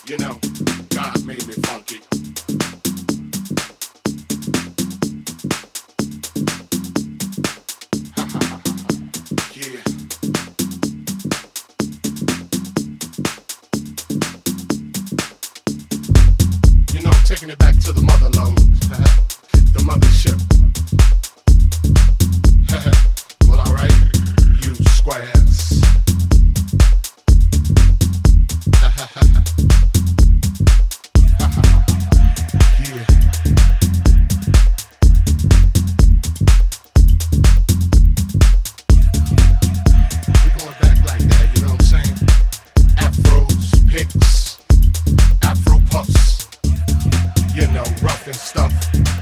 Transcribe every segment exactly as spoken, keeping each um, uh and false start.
You know, God made me funky. Yeah. You know, taking it back to the motherlode, the mothership. Well, alright, you squares. Yeah. We're going back like that, you know what I'm saying? Afros, picks, afro puffs, you know, rough and stuff.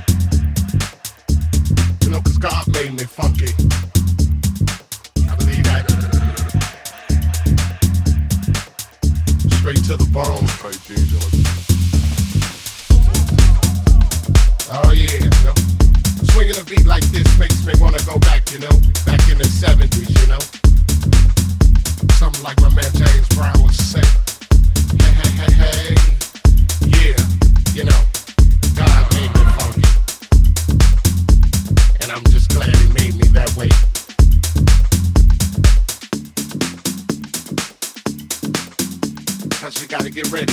You know, cause God made me funky. I believe that. Straight to the bone. Oh yeah, you know. Swinging a beat like this makes me wanna go back, you know, back in the seventies, you know. Something like my man James Brown would say. Hey, hey, hey, hey. Yeah, you know, God made me funky. And I'm just glad he made me that way. Cause you gotta get ready.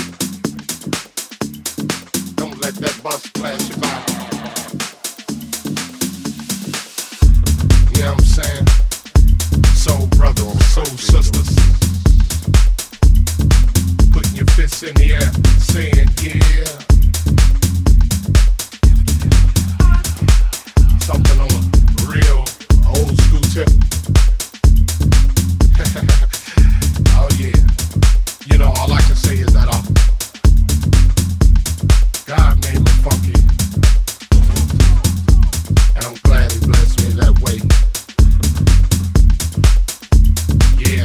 Don't let that bus flash you by. You know what I'm saying? Soul brothers, soul sisters. Putting your fists in the air, saying yeah. Something on a real old school tip. Oh yeah. You know, all I can say is that uh, God made me funky. And I'm glad he blessed me that way. Yeah.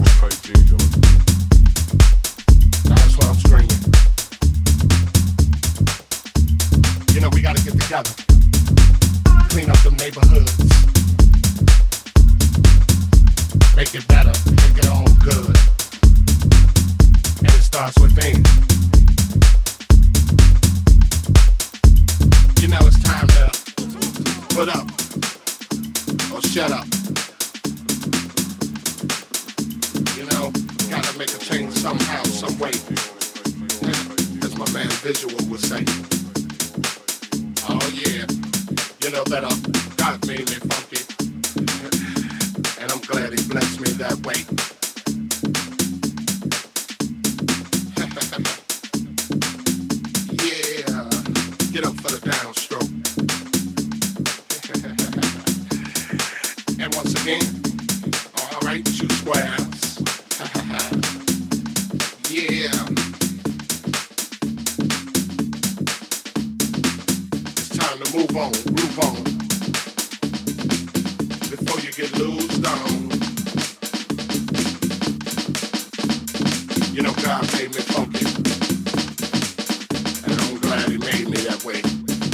That's what I'm screaming. You know, we gotta get together. Clean up the neighborhoods. Make it better, make it all good. And it starts within. You know it's time to put up or shut up. You know, gotta make a change somehow, some way. As my man Visual would say. Oh yeah, you know that uh, God made me funky. And I'm glad he blessed me that way. Yeah, get up for the downstroke. And once again, alright, two squares. Yeah. It's time to move on, groove on. Before you get loosed on. You know God made me funky. And I'm glad he made me that way.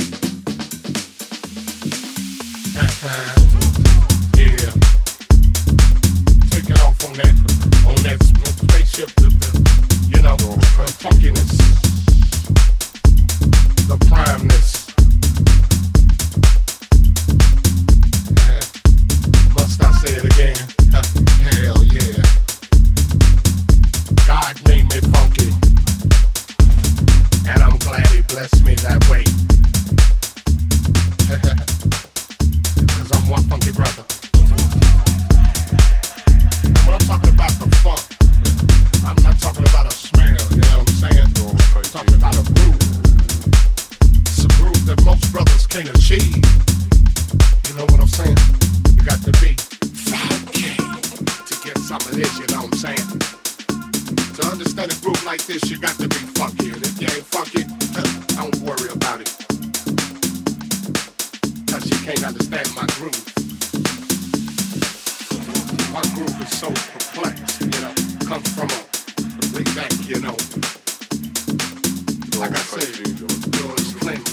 Yeah. Taking off on that, on that spaceship, the, the, you know, the funkiness, the primeness. Uh, must I say it again? Uh, hell yeah. God made me funky. And I'm glad he blessed me that way. Cause I'm one funky brother. And when I'm talking about the funk, I'm not talking about a smell, you know what I'm saying? I'm talking about a groove. It's a groove that most brothers can't achieve. You know what I'm saying? You got to be funky to get some of this, you know what I'm saying? To understand a groove like this, you got to be funky. And if you ain't funky, don't worry about it. Cause you can't understand my groove. My groove is so perplexed, you know. Comes from a way back, you know. Like I said, yours clean.